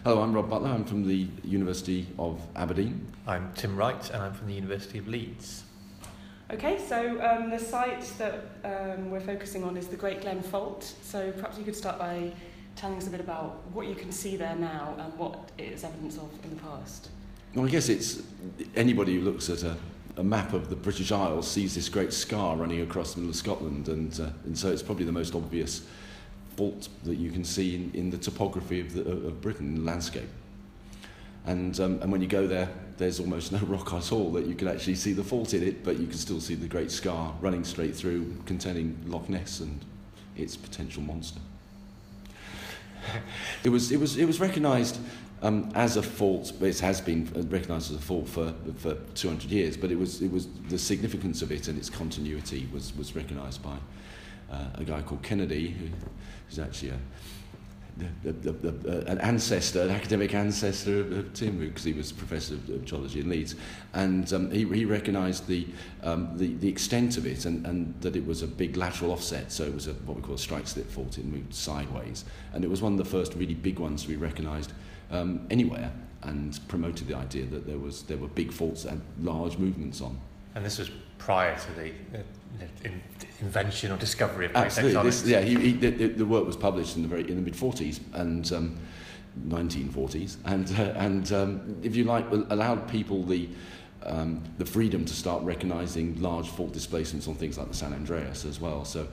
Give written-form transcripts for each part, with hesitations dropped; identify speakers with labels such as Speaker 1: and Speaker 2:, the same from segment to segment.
Speaker 1: Hello, I'm Rob Butler. I'm from the University of Aberdeen.
Speaker 2: I'm Tim Wright, and I'm from the University of Leeds.
Speaker 3: Okay, so the site that we're focusing on is the Great Glen Fault. So perhaps you could start by telling us a bit about what you can see there now and what it is evidence of in the past.
Speaker 1: Well, I guess it's anybody who looks at a map of the British Isles sees this great scar running across the middle of Scotland, and so it's probably the most obvious fault that you can see in the topography of Britain, the landscape. And when you go there, there's almost no rock at all that you can actually see the fault in it, but you can still see the great scar running straight through, containing Loch Ness and its potential monster. It was recognised as a fault, but it has been recognised as a fault for 200 years. But it was the significance of it and its continuity was recognised by a guy called Kennedy, who's actually an academic ancestor of Tim, because he was professor of geology in Leeds, and he recognised the extent of it and that it was a big lateral offset, so it was what we call a strike slip fault. It moved sideways, and it was one of the first really big ones to be recognised anywhere, and promoted the idea that there were big faults and large movements on.
Speaker 2: And this was prior to the invention or discovery of plate
Speaker 1: Absolutely.
Speaker 2: tectonics.
Speaker 1: The work was published in the mid-40s and 1940s, and if you like, allowed people the freedom to start recognising large fault displacements on things like the San Andreas as well. So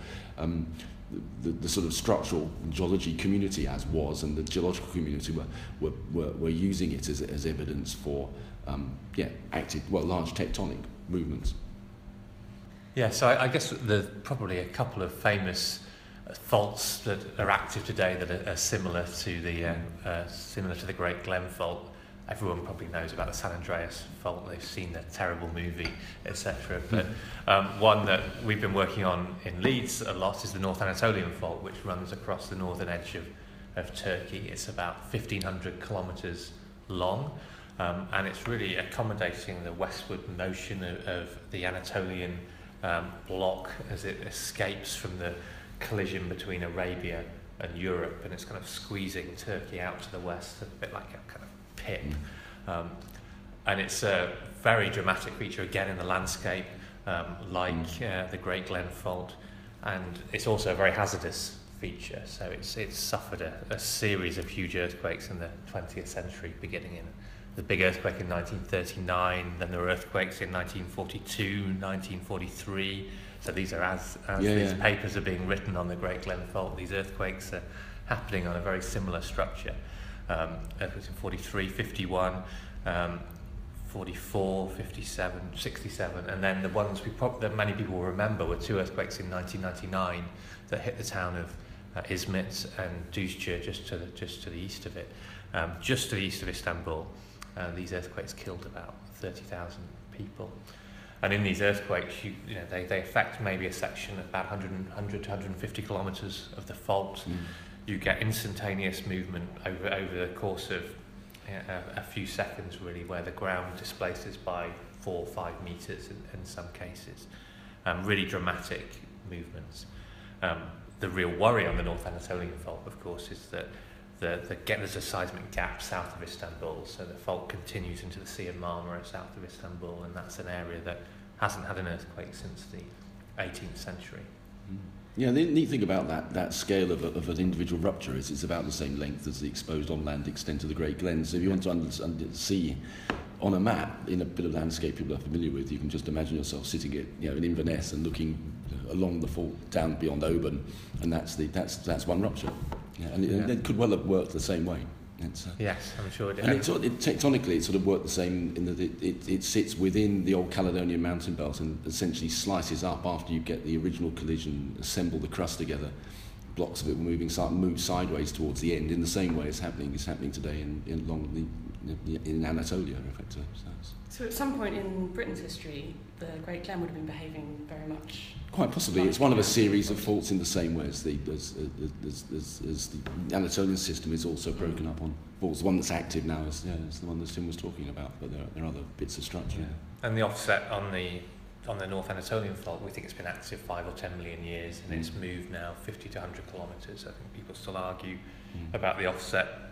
Speaker 1: the sort of structural geology community and the geological community were using it as evidence for large tectonic movements.
Speaker 2: Yeah, so I guess there's probably a couple of famous faults that are active today that are similar to the Great Glen Fault. Everyone probably knows about the San Andreas Fault. They've seen the terrible movie, etc. But one that we've been working on in Leeds a lot is the North Anatolian Fault, which runs across the northern edge of Turkey. It's about 1,500 kilometres long, and it's really accommodating the westward motion of the Anatolian block as it escapes from the collision between Arabia and Europe, and it's kind of squeezing Turkey out to the west, a bit like a kind of pip. And it's a very dramatic feature again in the landscape, like the Great Glen Fault, and it's also a very hazardous feature. So it's suffered a series of huge earthquakes in the 20th century, beginning in the big earthquake in 1939, then there were earthquakes in 1942, 1943. So these are as these papers are being written on the Great Glen Fault, these earthquakes are happening on a very similar structure. Earthquakes in 43, 51, 44, 57, 67, and then the ones that many people will remember were two earthquakes in 1999 that hit the town of Izmit and Düzce, just to the east of it, just to the east of Istanbul. These earthquakes killed about 30,000 people. And in these earthquakes, they affect maybe a section of about 100 to 150 kilometres of the fault. You get instantaneous movement over the course of a few seconds, really, where the ground displaces by 4 or 5 metres in some cases. Really dramatic movements. The real worry on the North Anatolian Fault, of course, is that there's a seismic gap south of Istanbul, so the fault continues into the Sea of Marmara south of Istanbul, and that's an area that hasn't had an earthquake since the 18th century.
Speaker 1: Yeah, the neat thing about that scale of an individual rupture is it's about the same length as the exposed on-land extent of the Great Glen. So if you want to see on a map in a bit of landscape people are familiar with, you can just imagine yourself sitting at in Inverness and looking along the fault down beyond Oban, and that's one rupture. Yeah, and it could well have worked the same way.
Speaker 2: Yes, I'm sure it did.
Speaker 1: And tectonically, it sort of worked the same in that it sits within the old Caledonian mountain belt and essentially slices up after you get the original collision, assemble the crust together. Blocks of it were moved sideways towards the end in the same way it's happening today in Anatolia, in fact.
Speaker 3: So at some point in Britain's history, the Great Glen would have been behaving very much.
Speaker 1: Quite possibly, it's one of a series of faults in the same way as the Anatolian system is also broken up on faults. The one that's active now is the one that Tim was talking about, but there are other bits of structure.
Speaker 2: Yeah. And the offset on the North Anatolian Fault, we think it's been active 5 or 10 million years, and it's moved now 50 to 100 kilometres. I think people still argue about the offset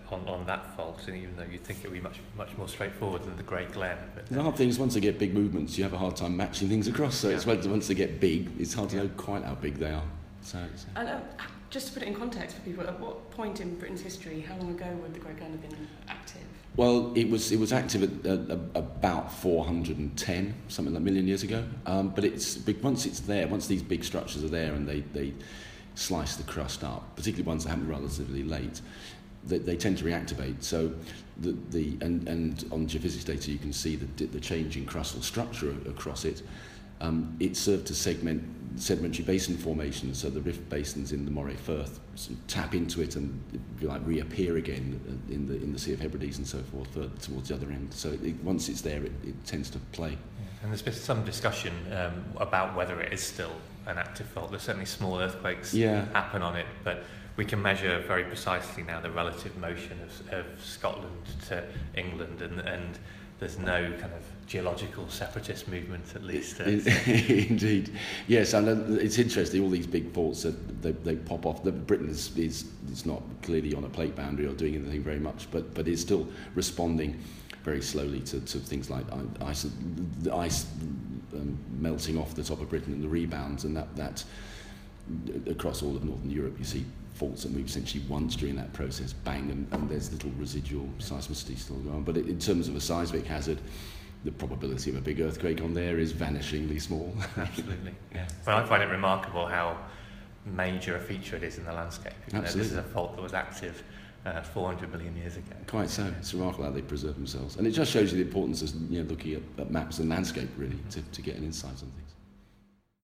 Speaker 2: on that fault, and even though you'd think it would be much more straightforward than the Great Glen. But
Speaker 1: the hard thing is once they get big movements, you have a hard time matching things across. So it's once they get big, it's hard to know quite how big they are.
Speaker 3: And just to put it in context for people, at what point in Britain's history, how long ago would the Great Glen have been active?
Speaker 1: Well, it was active at about 410, something like a million years ago. But once it's there, once these big structures are there and they slice the crust up, particularly ones that happen relatively late, they tend to reactivate. So and on geophysics data you can see the change in crustal structure across it. It served to segment sedimentary basin formations, so the rift basins in the Moray Firth tap into it and reappear again in the Sea of Hebrides and so forth towards the other end. So once it's there, it tends to play.
Speaker 2: And there's been some discussion about whether it is still an active fault. There's certainly small earthquakes happen on it, but we can measure very precisely now the relative motion of Scotland to England, and there's no kind of geological separatist movement, at least.
Speaker 1: Indeed. Yes, and it's interesting, all these big faults, they pop off. Britain is not clearly on a plate boundary or doing anything very much, but is still responding very slowly to things like the ice melting off the top of Britain and the rebounds, and that across all of Northern Europe you see faults that move essentially once during that process, bang, and there's little residual seismicity still going on. But in terms of a seismic hazard, the probability of a big earthquake on there is vanishingly small.
Speaker 2: Absolutely, yeah. Well, I find it remarkable how major a feature it is in the landscape.
Speaker 1: Absolutely.
Speaker 2: This is a fault that was active 400 million years ago.
Speaker 1: Quite so. It's remarkable how they preserve themselves. And it just shows you the importance of looking at maps and landscape, really, to get an insight on things.